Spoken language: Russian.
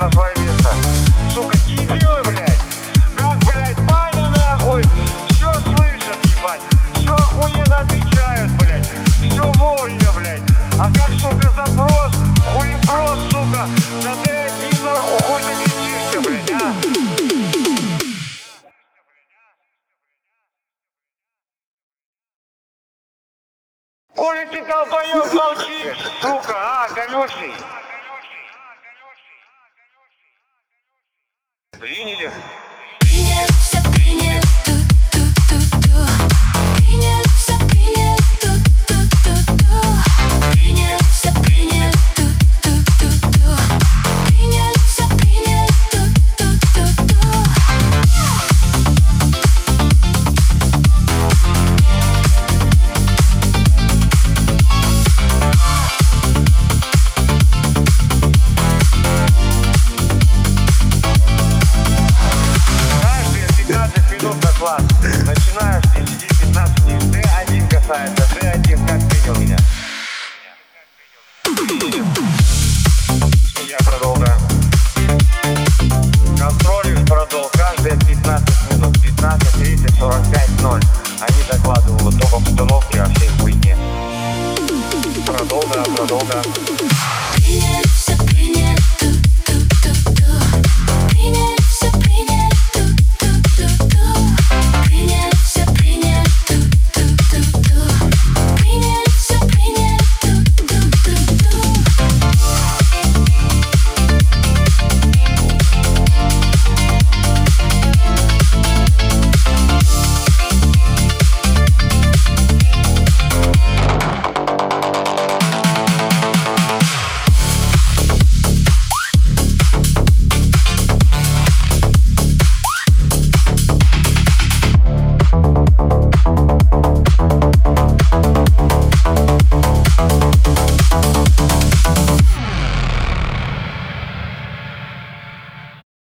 на свое место. Сука, дебилы, блядь. Как, блядь, пани нахуй. Все слышат, ебать. Все охуенно отвечают, блядь. Все вовремя, блядь. А как, сука, запрос, хуепрос, сука. Да ты один нахуй хуй ты летишься, блядь, а? Коли ты долбоёб молчишь, сука, а, колёсый? Приняли.